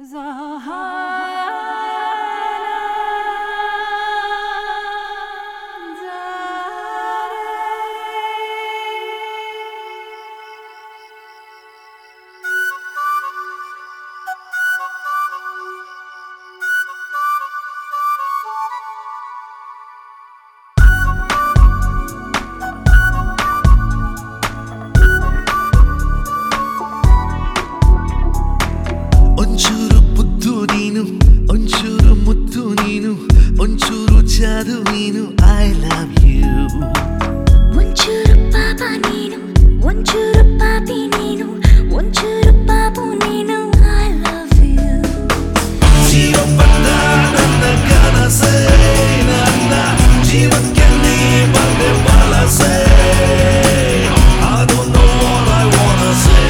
ಒಂಚೂರು ಪುತ್ತು ನೀನು, ಒಂಚೂರು ಮುತ್ತು ನೀನು, ಒಂಚೂರು ಜಾದು ನೀನು. I love you. ಒಂಚೂರು ಪಾಪ ನೀನು, ಒಂಚೂರು ಪಾಪಿ ನೀನು, ಒಂಚೂರು ಪಾಪು ನೀನು. I love you. ಜೀವ ಬಂದ ನನ್ನ ಕನಸೇ, ನನ್ನ ಜೀವಕ್ಕೆ ನೀ ಬಂದೆ ವಲಸೆ. I don't know what I wanna say.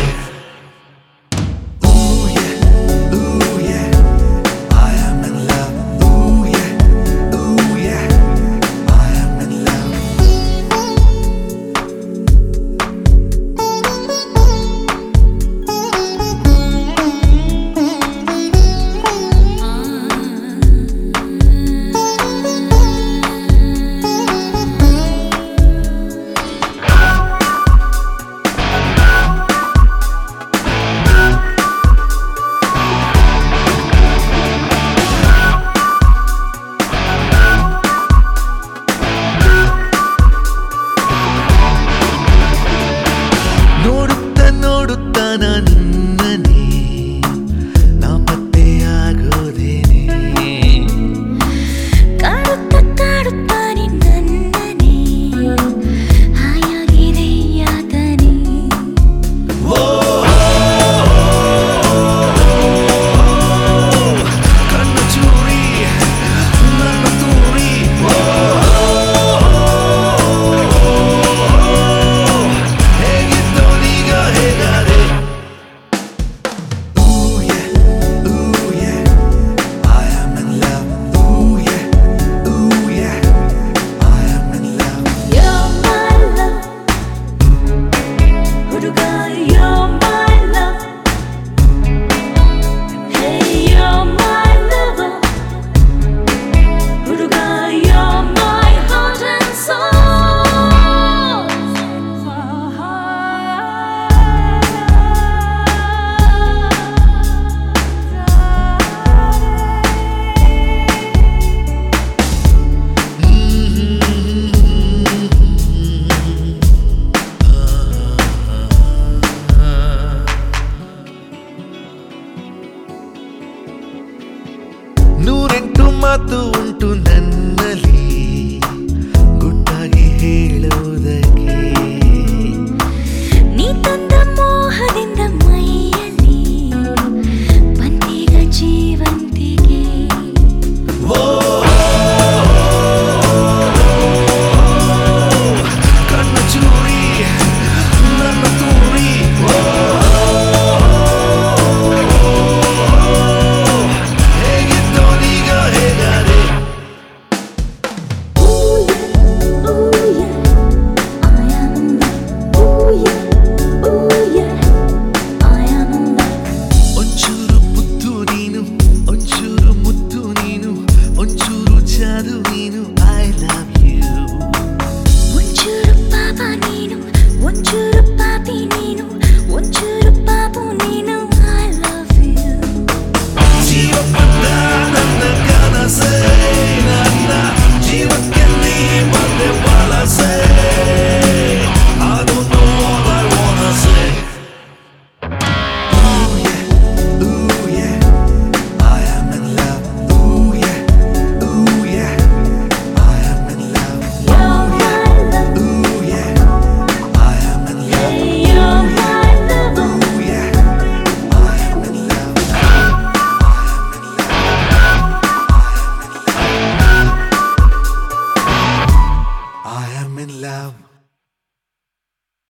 ನೋಡುತ್ತಾ ನನ್ನನೇ ನಾ ಪತ್ತೆಯಾಗೋದೇನೆ. ಕಾಡುತ್ತಾ ನಿನ್ನನ್ನೇ ಹಾಯಾಗಿದೆ ಯಾತನೆ. ಕಣ್ಣ ಚೂರಿ ನನ್ನ ತೂರಿ. ಹೇಗಿದ್ದೋ ಈಗ ಹೇಗಾದೆ. You're my love, ಹುಡುಗ you're my love. Hey, you're my lover, ಹುಡುಗ you're my heart and soul. ನೂರೆಂಟು ಮಾತು ಉಂಟು ನನ್ನ